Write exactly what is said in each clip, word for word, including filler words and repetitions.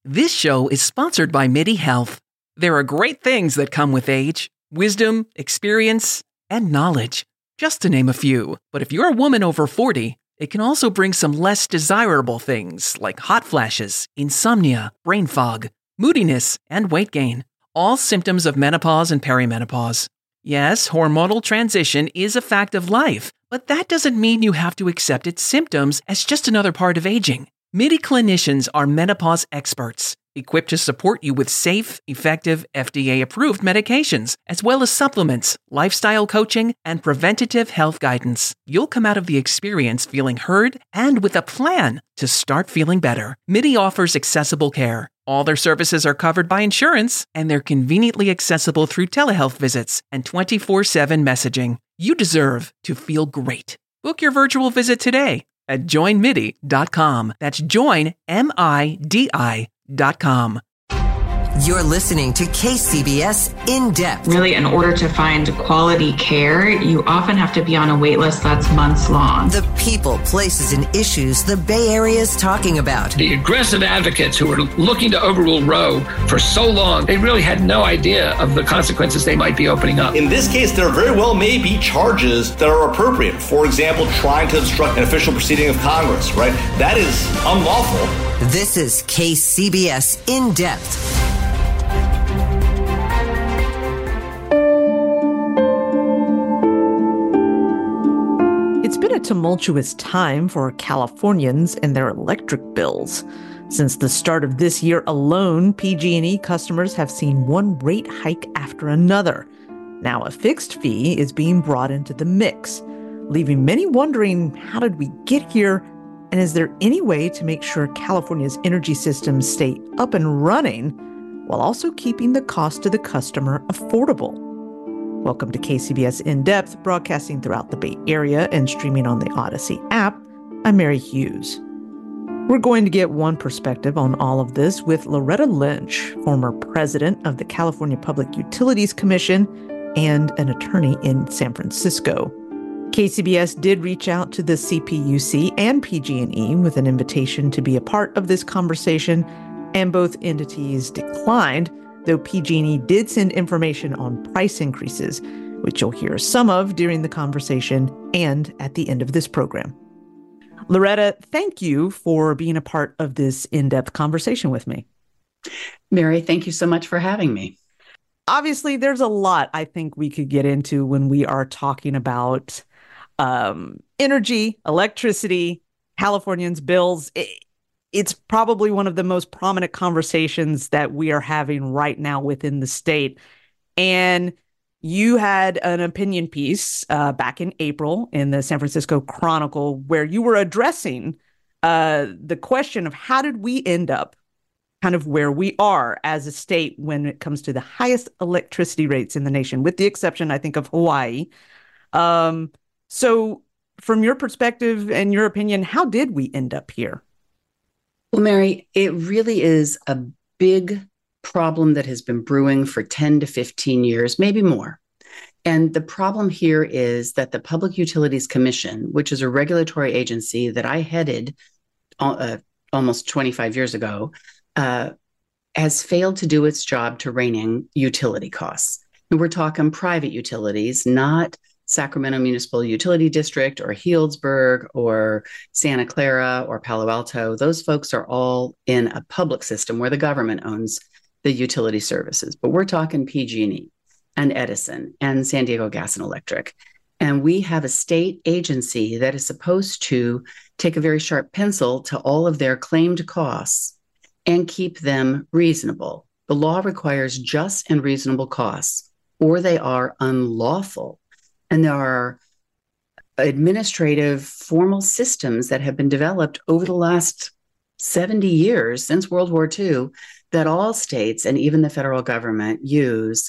This show is sponsored by MIDI Health. There are great things that come with age: wisdom, experience, and knowledge, just to name a few. But if you're a woman over forty, it can also bring some less desirable things like hot flashes, insomnia, brain fog, moodiness, and weight gain. All symptoms of menopause and perimenopause. Yes, hormonal transition is a fact of life, but that doesn't mean you have to accept its symptoms as just another part of aging. MIDI clinicians are menopause experts, equipped to support you with safe, effective, F D A-approved medications, as well as supplements, lifestyle coaching, and preventative health guidance. You'll come out of the experience feeling heard and with a plan to start feeling better. MIDI offers accessible care. All their services are covered by insurance, and they're conveniently accessible through telehealth visits and twenty-four seven messaging. You deserve to feel great. Book your virtual visit today at join midi dot com. That's join, M I D I dot com. You're listening to K C B S In Depth. Really, in order to find quality care, you often have to be on a wait list that's months long. The people, places, and issues the Bay Area is talking about. The aggressive advocates who were looking to overrule Roe for so long, they really had no idea of the consequences they might be opening up. In this case, there very well may be charges that are appropriate. For example, trying to obstruct an official proceeding of Congress, right? That is unlawful. This is K C B S In Depth. It's been a tumultuous time for Californians and their electric bills. Since the start of this year alone, P G and E customers have seen one rate hike after another. Now a fixed fee is being brought into the mix, leaving many wondering, how did we get here? And is there any way to make sure California's energy systems stay up and running while also keeping the cost to the customer affordable? Welcome to K C B S In Depth, broadcasting throughout the Bay Area and streaming on the Odyssey app. I'm Mary Hughes. We're going to get one perspective on all of this with Loretta Lynch, former president of the California Public Utilities Commission and an attorney in San Francisco. K C B S did reach out to the C P U C and P G and E with an invitation to be a part of this conversation, and both entities declined, though P G and E did send information on price increases, which you'll hear some of during the conversation and at the end of this program. Loretta, thank you for being a part of this in-depth conversation with me. Mary, thank you so much for having me. Obviously, there's a lot I think we could get into when we are talking about um, energy, electricity, Californians' bills. It, It's probably one of the most prominent conversations that we are having right now within the state. And you had an opinion piece uh, back in April in the San Francisco Chronicle where you were addressing uh, the question of how did we end up kind of where we are as a state when it comes to the highest electricity rates in the nation, with the exception, I think, of Hawaii. Um, so from your perspective and your opinion, how did we end up here? Well, Mary, it really is a big problem that has been brewing for ten to fifteen years, maybe more. And the problem here is that the Public Utilities Commission, which is a regulatory agency that I headed uh, almost twenty-five years ago, uh, has failed to do its job to rein in utility costs. And we're talking private utilities, not Sacramento Municipal Utility District or Healdsburg or Santa Clara or Palo Alto. Those folks are all in a public system where the government owns the utility services. But we're talking P G and E and Edison and San Diego Gas and Electric. And we have a state agency that is supposed to take a very sharp pencil to all of their claimed costs and keep them reasonable. The law requires just and reasonable costs, or they are unlawful. And there are administrative formal systems that have been developed over the last seventy years, since World War Two, that all states and even the federal government use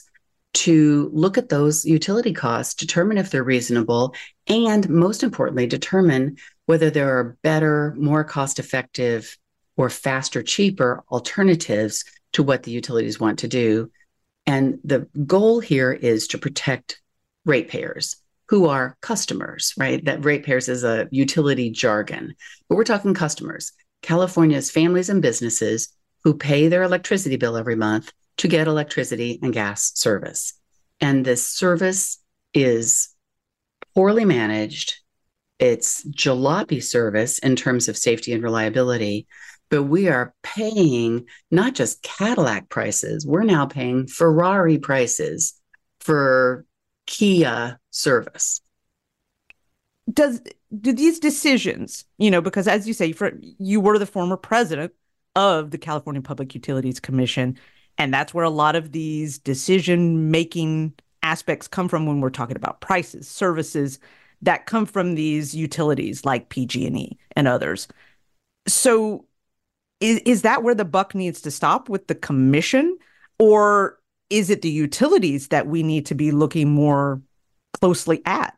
to look at those utility costs, determine if they're reasonable, and most importantly, determine whether there are better, more cost-effective, or faster, cheaper alternatives to what the utilities want to do. And the goal here is to protect ratepayers, who are customers, right? That ratepayers is a utility jargon, but we're talking customers, California's families and businesses who pay their electricity bill every month to get electricity and gas service. And this service is poorly managed. It's jalopy service in terms of safety and reliability, but we are paying not just Cadillac prices, we're now paying Ferrari prices for Kia service. Does do these decisions, you know, because as you say, for, you were the former president of the California Public Utilities Commission, and that's where a lot of these decision-making aspects come from when we're talking about prices, services that come from these utilities like P G and E and others. So is, is that where the buck needs to stop with the commission? Or is it the utilities that we need to be looking more closely at?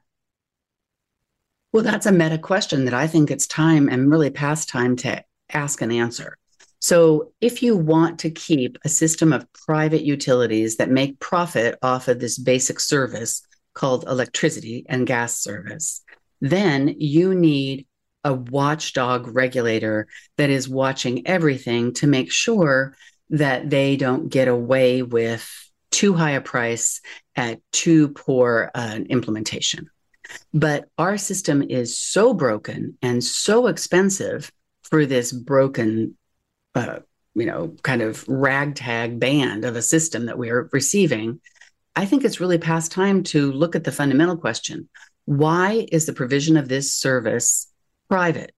Well, that's a meta question that I think it's time and really past time to ask and answer. So if you want to keep a system of private utilities that make profit off of this basic service called electricity and gas service, then you need a watchdog regulator that is watching everything to make sure that they don't get away with too high a price at too poor an implementation. But our system is so broken and so expensive for this broken Uh, you know, kind of ragtag band of a system that we are receiving, I think it's really past time to look at the fundamental question. Why is the provision of this service private?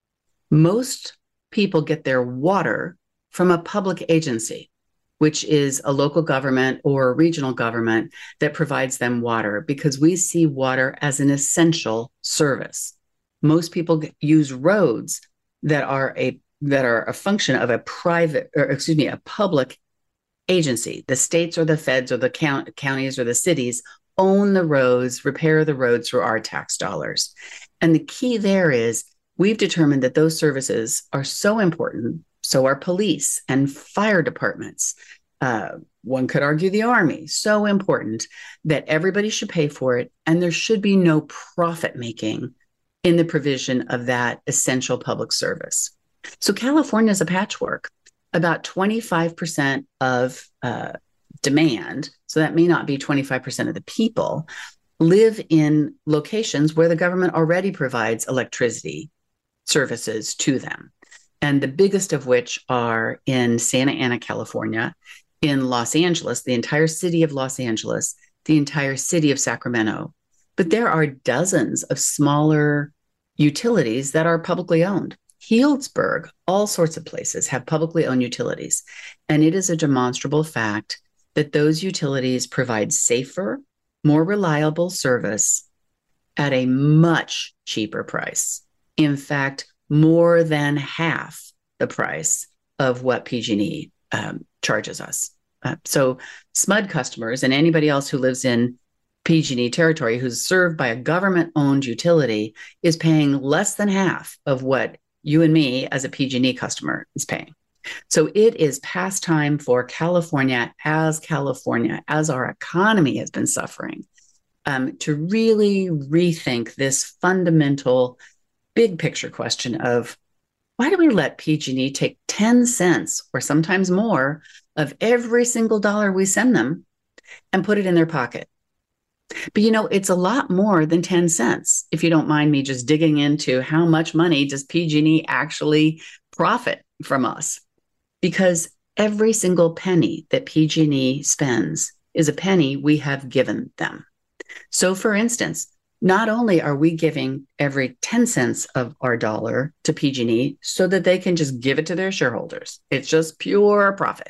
Most people get their water from a public agency, which is a local government or a regional government that provides them water, because we see water as an essential service. Most people use roads that are a that are a function of a private, or excuse me, a public agency. The states or the feds or the count, counties or the cities own the roads, repair the roads through our tax dollars. And the key there is we've determined that those services are so important, so are police and fire departments. Uh, one could argue the Army, so important that everybody should pay for it, and there should be no profit making in the provision of that essential public service. So California is a patchwork. About twenty-five percent of uh, demand, so that may not be twenty-five percent of the people, live in locations where the government already provides electricity services to them. And the biggest of which are in Santa Ana, California, in Los Angeles, the entire city of Los Angeles, the entire city of Sacramento. But there are dozens of smaller utilities that are publicly owned. Healdsburg, all sorts of places have publicly owned utilities. And it is a demonstrable fact that those utilities provide safer, more reliable service at a much cheaper price. In fact, more than half the price of what P G and E um, charges us. Uh, so S M U D customers and anybody else who lives in P G and E territory who's served by a government-owned utility is paying less than half of what you and me as a P G and E customer is paying. So it is past time for California, as California, as our economy has been suffering, um, to really rethink this fundamental big picture question of why do we let P G and E take ten cents or sometimes more of every single dollar we send them and put it in their pocket? But, you know, it's a lot more than ten cents, if you don't mind me just digging into how much money does P G and E actually profit from us? Because every single penny that P G and E spends is a penny we have given them. So, for instance, not only are we giving every ten cents of our dollar to P G and E so that they can just give it to their shareholders, it's just pure profit,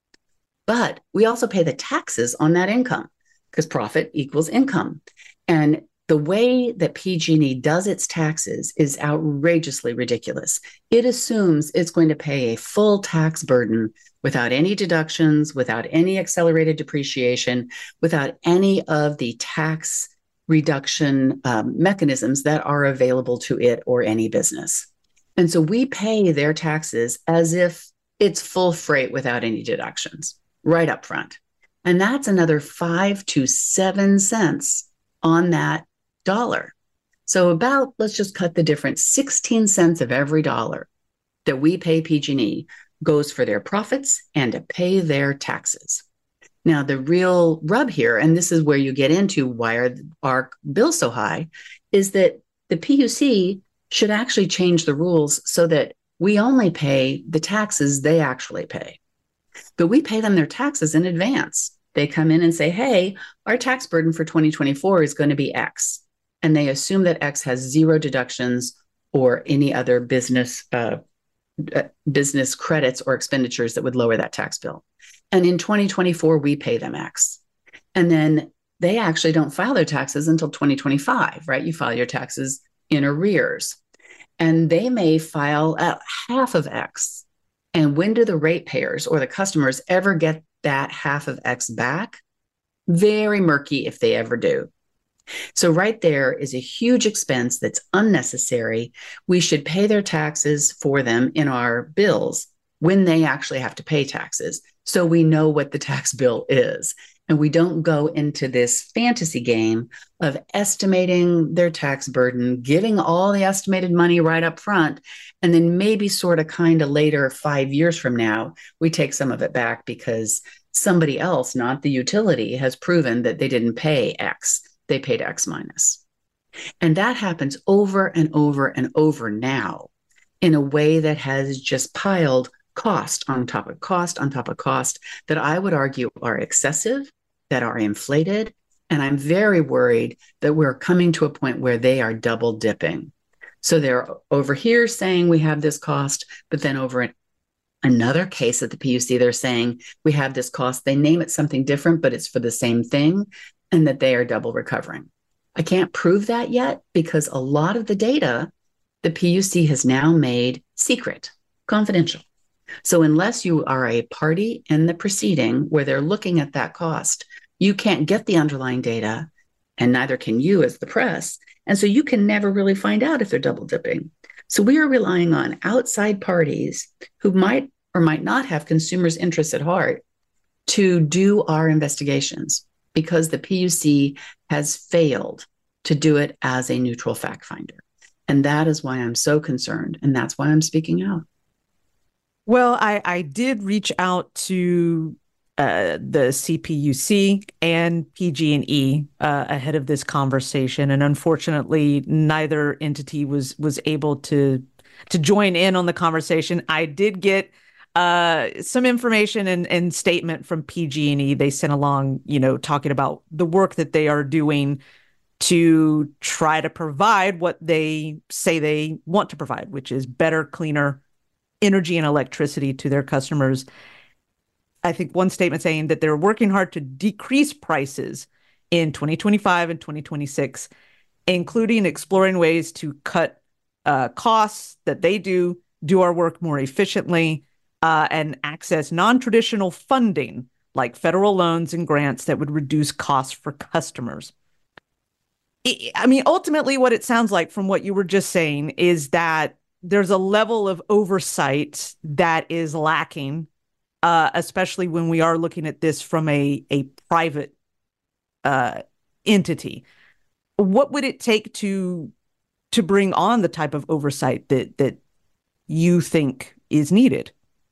but we also pay the taxes on that income, because profit equals income. And the way that P G and E does its taxes is outrageously ridiculous. It assumes it's going to pay a full tax burden without any deductions, without any accelerated depreciation, without any of the tax reduction um, mechanisms that are available to it or any business. And so we pay their taxes as if it's full freight without any deductions right up front. And that's another five to seven cents on that dollar. So about, let's just cut the difference, sixteen cents of every dollar that we pay P G and E goes for their profits and to pay their taxes. Now, the real rub here, and this is where you get into why are our bills so high, is that the P U C should actually change the rules so that we only pay the taxes they actually pay. But we pay them their taxes in advance. They come in and say, hey, our tax burden for twenty twenty-four is going to be X. And they assume that X has zero deductions or any other business uh, business credits or expenditures that would lower that tax bill. And in twenty twenty-four, we pay them X. And then they actually don't file their taxes until twenty twenty-five, right? You file your taxes in arrears. And they may file at half of X. And when do the ratepayers or the customers ever get that half of X back? Very murky if they ever do. So right there is a huge expense that's unnecessary. We should pay their taxes for them in our bills when they actually have to pay taxes, so we know what the tax bill is. And we don't go into this fantasy game of estimating their tax burden, giving all the estimated money right up front, and then maybe sort of kind of later, five years from now, we take some of it back because somebody else, not the utility, has proven that they didn't pay X. They paid X minus. And that happens over and over and over now in a way that has just piled cost on top of cost on top of cost that I would argue are excessive, that are inflated. And I'm very worried that we're coming to a point where they are double dipping. So they're over here saying we have this cost, but then over in another case at the P U C, they're saying we have this cost. They name it something different, but it's for the same thing, and that they are double recovering. I can't prove that yet because a lot of the data the P U C has now made secret, confidential. So unless you are a party in the proceeding where they're looking at that cost, you can't get the underlying data, and neither can you as the press. And so you can never really find out if they're double dipping. So we are relying on outside parties who might or might not have consumers' interests at heart to do our investigations because the P U C has failed to do it as a neutral fact finder. And that is why I'm so concerned. And that's why I'm speaking out. Well, I, I did reach out to uh, the C P U C and P G and E uh, ahead of this conversation, and unfortunately, neither entity was was able to to join in on the conversation. I did get uh, some information and, and statement from P G and E. They sent along, you know, talking about the work that they are doing to try to provide what they say they want to provide, which is better, cleaner energy and electricity to their customers. I think one statement saying that they're working hard to decrease prices in twenty twenty-five and twenty twenty-six, including exploring ways to cut uh, costs that they do, do our work more efficiently, uh, and access non-traditional funding like federal loans and grants that would reduce costs for customers. I mean, ultimately, what it sounds like from what you were just saying is that there's a level of oversight that is lacking, uh, especially when we are looking at this from a, a private uh, entity. What would it take to to bring on the type of oversight that that you think is needed?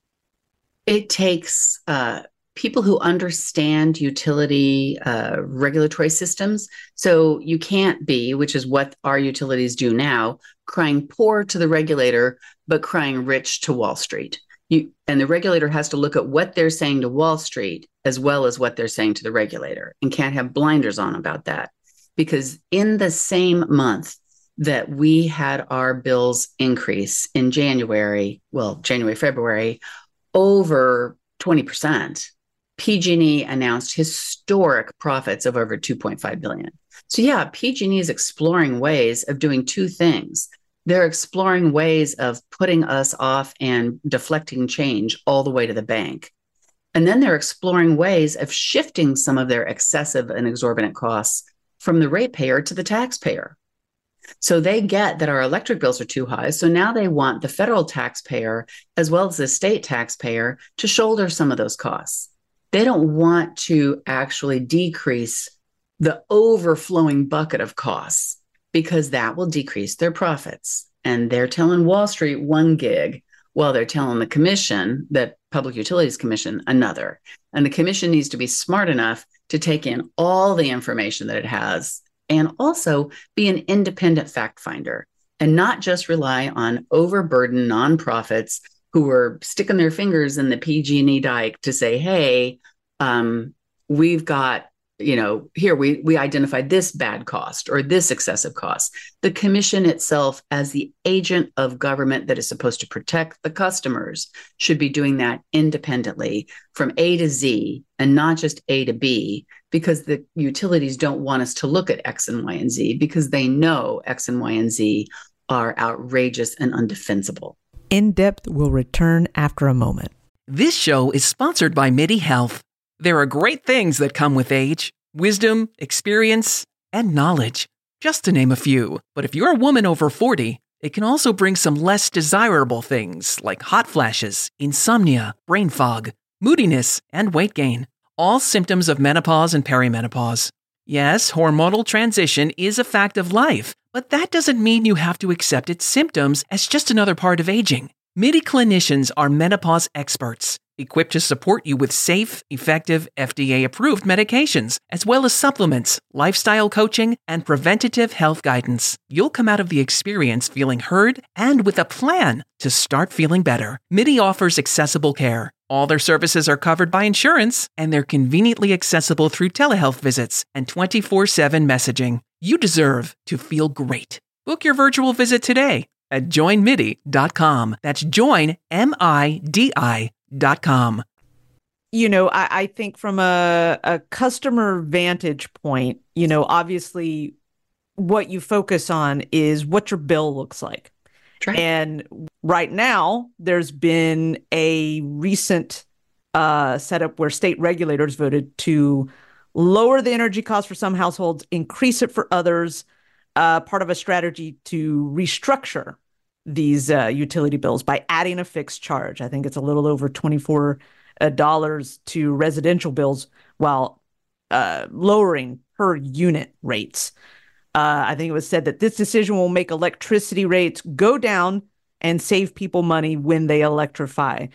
It takes uh, people who understand utility uh, regulatory systems. So you can't be, which is what our utilities do now, crying poor to the regulator, but crying rich to Wall Street. You, and the regulator has to look at what they're saying to Wall Street as well as what they're saying to the regulator, and can't have blinders on about that. Because in the same month that we had our bills increase in January, well, January, February, over twenty percent, P G and E announced historic profits of over two point five billion dollars. So yeah, P G and E is exploring ways of doing two things. They're exploring ways of putting us off and deflecting change all the way to the bank. And then they're exploring ways of shifting some of their excessive and exorbitant costs from the ratepayer to the taxpayer. So they get that our electric bills are too high. So now they want the federal taxpayer as well as the state taxpayer to shoulder some of those costs. They don't want to actually decrease the overflowing bucket of costs because that will decrease their profits. And they're telling Wall Street one gig Well, they're telling the commission, the Public Utilities Commission, another. And the commission needs to be smart enough to take in all the information that it has and also be an independent fact finder and not just rely on overburdened nonprofits who are sticking their fingers in the P G and E dike to say, hey, um, we've got, you know, here we we identified this bad cost or this excessive cost. The commission itself, as the agent of government that is supposed to protect the customers, should be doing that independently from A to Z and not just A to B, because the utilities don't want us to look at X and Y and Z because they know X and Y and Z are outrageous and undefensible. In Depth will return after a moment. This show is sponsored by MIDI Health. There are great things that come with age: wisdom, experience, and knowledge, just to name a few. But if you're a woman over forty, it can also bring some less desirable things like hot flashes, insomnia, brain fog, moodiness, and weight gain, all symptoms of menopause and perimenopause. Yes, hormonal transition is a fact of life, but that doesn't mean you have to accept its symptoms as just another part of aging. MIDI clinicians are menopause experts, equipped to support you with safe, effective, F D A-approved medications, as well as supplements, lifestyle coaching, and preventative health guidance. You'll come out of the experience feeling heard and with a plan to start feeling better. MIDI offers accessible care. All their services are covered by insurance, and they're conveniently accessible through telehealth visits and twenty-four seven messaging. You deserve to feel great. Book your virtual visit today at join midi dot com. That's join, M I D I dot com. You know, I, I think from a, a customer vantage point, you know, obviously what you focus on is what your bill looks like. Right. And right now, there's been a recent uh, setup where state regulators voted to lower the energy cost for some households, increase it for others, uh, part of a strategy to restructure these uh, utility bills by adding a fixed charge. I think it's a little over twenty-four dollars to residential bills while uh, lowering per unit rates. Uh, I think it was said that this decision will make electricity rates go down and save people money when they electrify.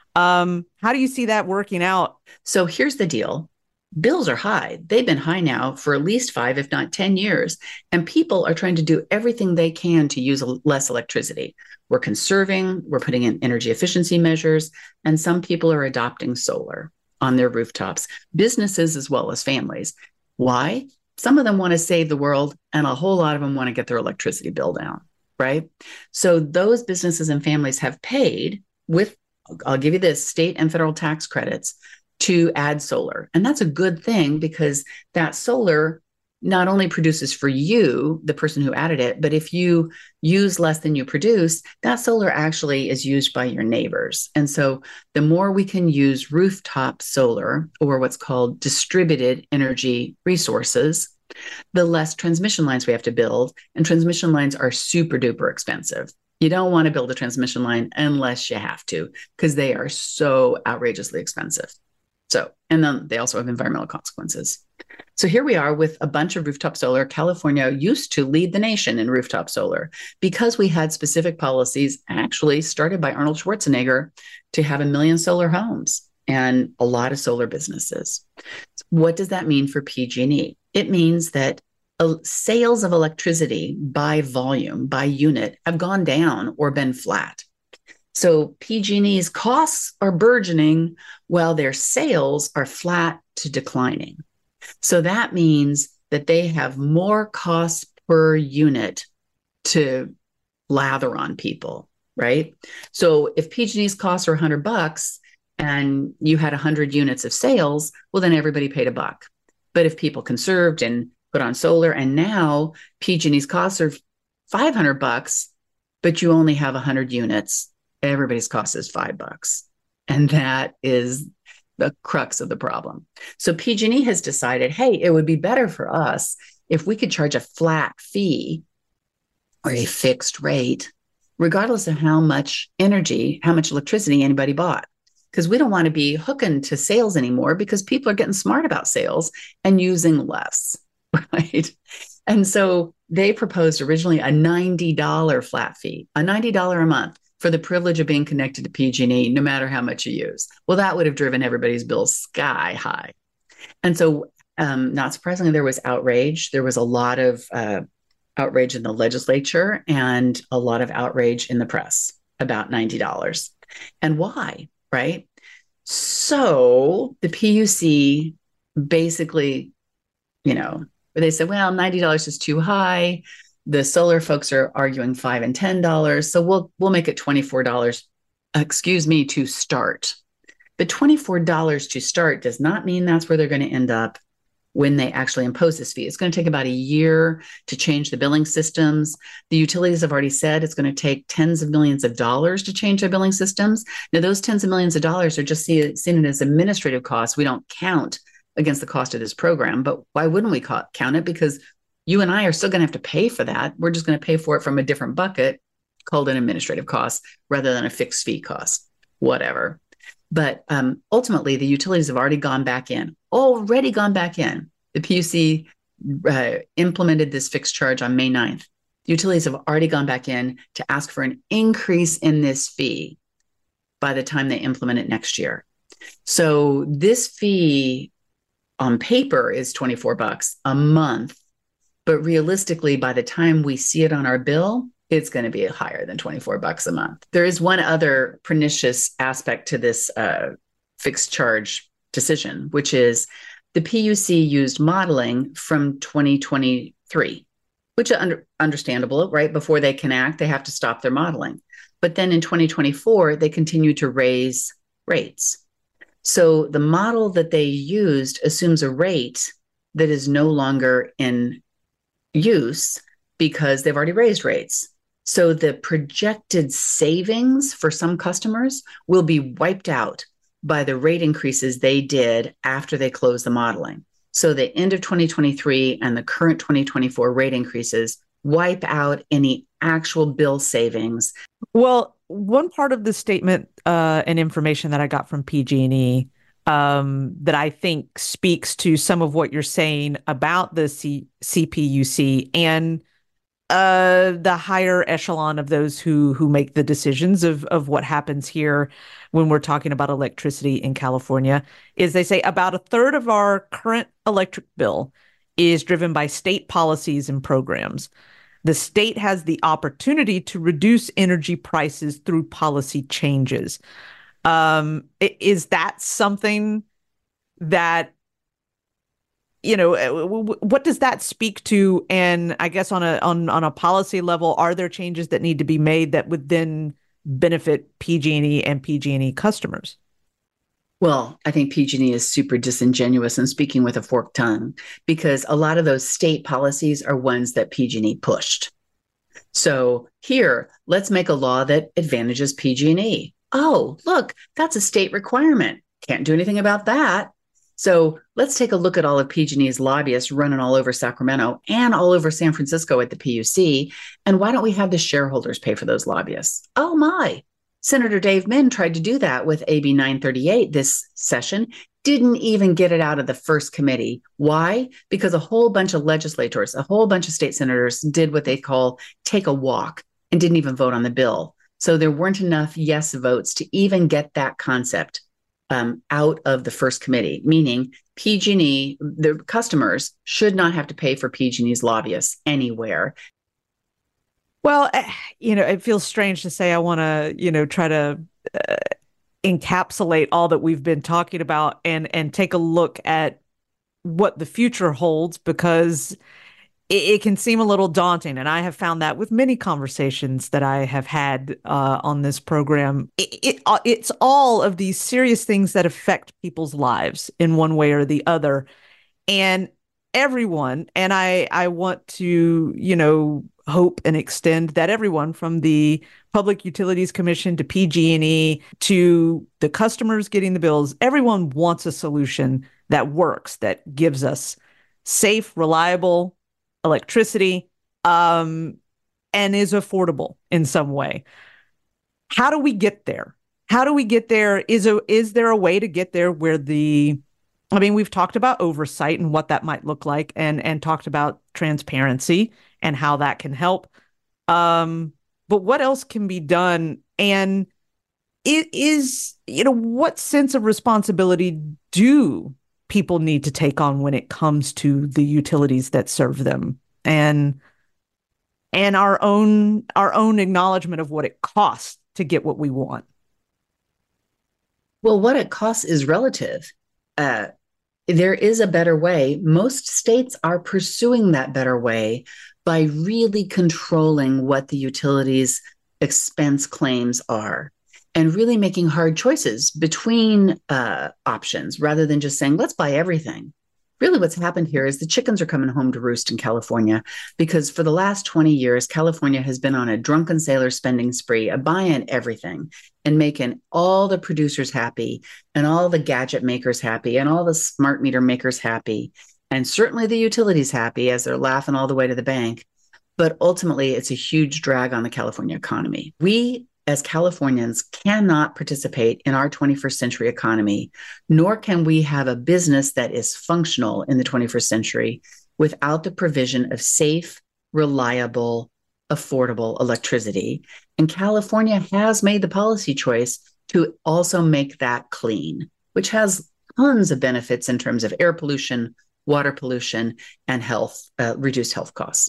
Um, how do you see that working out? So here's the deal. Bills are high. They've been high now for at least five, if not ten years. And people are trying to do everything they can to use less electricity. We're conserving, we're putting in energy efficiency measures, and some people are adopting solar on their rooftops, businesses as well as families. Why? Some of them want to save the world, and a whole lot of them want to get their electricity bill down, right? So those businesses and families have paid with, I'll give you this, state and federal tax credits to add solar. And that's a good thing because that solar not only produces for you, the person who added it, but if you use less than you produce, that solar actually is used by your neighbors. And so the more we can use rooftop solar, or what's called distributed energy resources, the less transmission lines we have to build. And transmission lines are super duper expensive. You don't want to build a transmission line unless you have to, because they are so outrageously expensive. So, and then they also have environmental consequences. So here we are with a bunch of rooftop solar. California used to lead the nation in rooftop solar because we had specific policies actually started by Arnold Schwarzenegger to have a million solar homes and a lot of solar businesses. What does that mean for P G and E? It means that uh, sales of electricity by volume, by unit, have gone down or been flat. So P G and E's costs are burgeoning while their sales are flat to declining. So that means that they have more costs per unit to lather on people, right? So if P G and E's costs are one hundred bucks and you had one hundred units of sales, well, then everybody paid a buck. But if people conserved and put on solar, and now P G and E's costs are five hundred bucks, but you only have one hundred units, everybody's cost is five bucks. And that is the crux of the problem. So P G and E has decided, hey, it would be better for us if we could charge a flat fee or a fixed rate, regardless of how much energy, how much electricity anybody bought. Because we don't want to be hooking to sales anymore because people are getting smart about sales and using less, right? And so they proposed originally a ninety dollars flat fee, a ninety dollars a month for the privilege of being connected to P G and E, no matter how much you use. Well, that would have driven everybody's bills sky high. And so, um, not surprisingly, there was outrage. There was a lot of uh, outrage in the legislature and a lot of outrage in the press about ninety dollars. And why, right? So the P U C basically, you know, they said, well, ninety dollars is too high. The solar folks are arguing five and ten dollars. So we'll we'll make it twenty-four dollars, excuse me, to start. But twenty-four dollars to start does not mean that's where they're going to end up when they actually impose this fee. It's going to take about a year to change the billing systems. The utilities have already said it's going to take tens of millions of dollars to change their billing systems. Now, those tens of millions of dollars are just see, seen as administrative costs. We don't count against the cost of this program, but why wouldn't we ca- count it? Because you and I are still going to have to pay for that. We're just going to pay for it from a different bucket called an administrative cost rather than a fixed fee cost, whatever. But um, ultimately, the utilities have already gone back in, already gone back in. The P U C uh, implemented this fixed charge on May ninth. The utilities have already gone back in to ask for an increase in this fee by the time they implement it next year. So this fee on paper is twenty-four bucks a month. But realistically, by the time we see it on our bill, it's going to be higher than twenty-four bucks a month. There is one other pernicious aspect to this uh, fixed charge decision, which is the P U C used modeling from twenty twenty-three, which is under, understandable, right? Before they can act, they have to stop their modeling. But then in twenty twenty-four, they continue to raise rates. So the model that they used assumes a rate that is no longer in use because they've already raised rates. So the projected savings for some customers will be wiped out by the rate increases they did after they closed the modeling. So the end of twenty twenty-three and the current twenty twenty-four rate increases wipe out any actual bill savings. Well, one part of the statement uh, and information that I got from P G and E um, that I think speaks to some of what you're saying about the C- CPUC and uh, the higher echelon of those who who make the decisions of of what happens here when we're talking about electricity in California is they say about a third of our current electric bill is driven by state policies and programs. The state has the opportunity to reduce energy prices through policy changes. Um, is that something that, you know, what does that speak to? And I guess on a on, on a policy level, are there changes that need to be made that would then benefit P G and E and P G and E customers? Well, I think P G and E is super disingenuous and speaking with a forked tongue because a lot of those state policies are ones that P G and E pushed. So here, let's make a law that advantages P G and E. Oh, look, that's a state requirement. Can't do anything about that. So let's take a look at all of P G and E's lobbyists running all over Sacramento and all over San Francisco at the P U C. And why don't we have the shareholders pay for those lobbyists? Oh my. Senator Dave Min tried to do that with A B nine thirty-eight this session, didn't even get it out of the first committee. Why? Because a whole bunch of legislators, a whole bunch of state senators did what they call take a walk and didn't even vote on the bill. So there weren't enough yes votes to even get that concept um, out of the first committee, meaning P G and E, the customers should not have to pay for P G and E's lobbyists anywhere. Well, you know, it feels strange to say I want to, you know, try to uh, encapsulate all that we've been talking about and and take a look at what the future holds because it, it can seem a little daunting. And I have found that with many conversations that I have had uh, on this program. It, it it's all of these serious things that affect people's lives in one way or the other. And everyone, and I I want to, you know, hope and extend that everyone from the Public Utilities Commission to P G and E to the customers getting the bills, everyone wants a solution that works, that gives us safe, reliable electricity, um, and is affordable in some way. How do we get there? How do we get there? Is a, is there a way to get there where the I mean, we've talked about oversight and what that might look like and, and talked about transparency and how that can help. Um, but what else can be done And it is, you know, what sense of responsibility do people need to take on when it comes to the utilities that serve them? And and our own our own acknowledgement of what it costs to get what we want. Well, what it costs is relative. Uh, there is a better way. Most states are pursuing that better way by really controlling what the utilities' expense claims are and really making hard choices between uh, options rather than just saying, let's buy everything. Really what's happened here is the chickens are coming home to roost in California because for the last twenty years, California has been on a drunken sailor spending spree, a buying everything and making all the producers happy and all the gadget makers happy and all the smart meter makers happy. And certainly the utilities happy as they're laughing all the way to the bank. But ultimately, it's a huge drag on the California economy. We as Californians cannot participate in our twenty-first century economy, nor can we have a business that is functional in the twenty-first century without the provision of safe, reliable, affordable electricity. And California has made the policy choice to also make that clean, which has tons of benefits in terms of air pollution, water pollution, and health, uh, reduced health costs.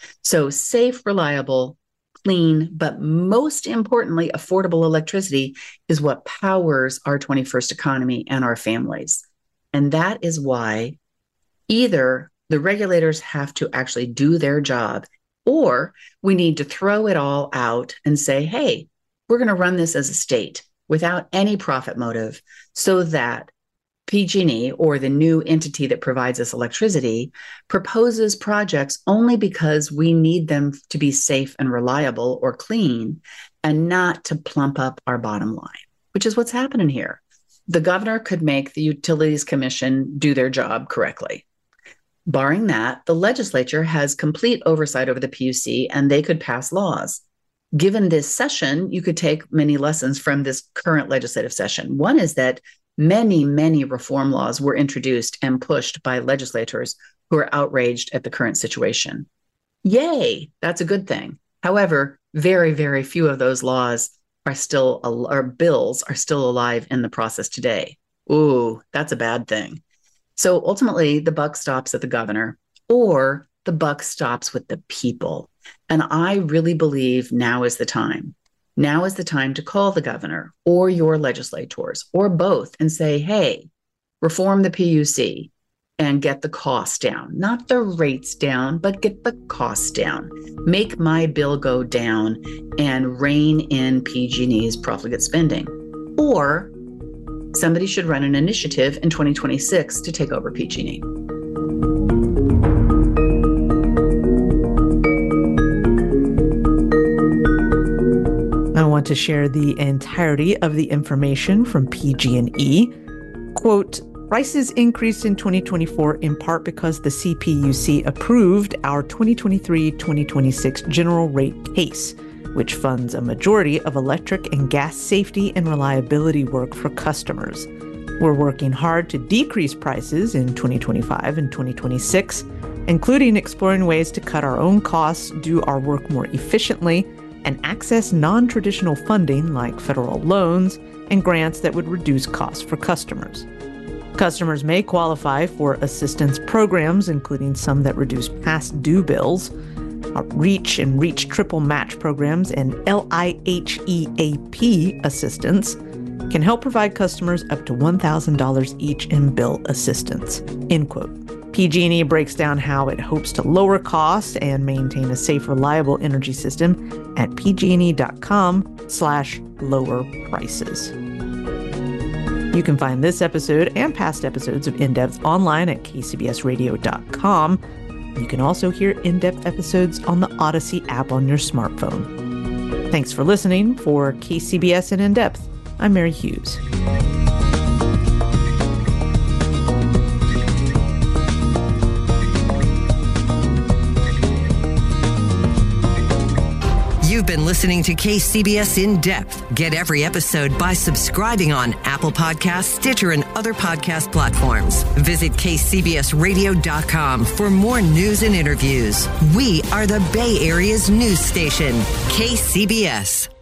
So safe, reliable, clean, but most importantly, affordable electricity is what powers our twenty-first economy and our families. And that is why either the regulators have to actually do their job, or we need to throw it all out and say, hey, we're going to run this as a state without any profit motive so that P G and E, or the new entity that provides us electricity, proposes projects only because we need them to be safe and reliable or clean and not to plump up our bottom line, which is what's happening here. The governor could make the Utilities Commission do their job correctly. Barring that, the legislature has complete oversight over the P U C and they could pass laws. Given this session, you could take many lessons from this current legislative session. One is that Many, many reform laws were introduced and pushed by legislators who are outraged at the current situation. Yay, that's a good thing. However, very, very few of those laws are still, or bills are still alive in the process today. Ooh, that's a bad thing. So ultimately, the buck stops at the governor, or the buck stops with the people. And I really believe now is the time. Now is the time to call the governor or your legislators or both and say, hey, reform the P U C and get the costs down. Not the rates down, but get the costs down. Make my bill go down and rein in P G and E's profligate spending. Or somebody should run an initiative in twenty twenty-six to take over P G and E. I want to share the entirety of the information from P G and E. Quote, prices increased in twenty twenty-four in part because the C P U C approved our twenty twenty-three twenty twenty-six general rate case, which funds a majority of electric and gas safety and reliability work for customers. We're working hard to decrease prices in twenty twenty-five and twenty twenty-six, including exploring ways to cut our own costs, do our work more efficiently, and access non-traditional funding like federal loans and grants that would reduce costs for customers. Customers may qualify for assistance programs, including some that reduce past due bills. Our REACH and REACH Triple Match programs and L I H E A P assistance can help provide customers up to one thousand dollars each in bill assistance, end quote. P G and E breaks down how it hopes to lower costs and maintain a safe, reliable energy system at pgne.com slash lower prices. You can find this episode and past episodes of In-Depth online at k c b s radio dot com. You can also hear In-Depth episodes on the Odyssey app on your smartphone. Thanks for listening. For K C B S and In-Depth, I'm Mary Hughes. You've been listening to K C B S In Depth. Get every episode by subscribing on Apple Podcasts, Stitcher, and other podcast platforms. Visit k c b s radio dot com for more news and interviews. We are the Bay Area's news station, K C B S.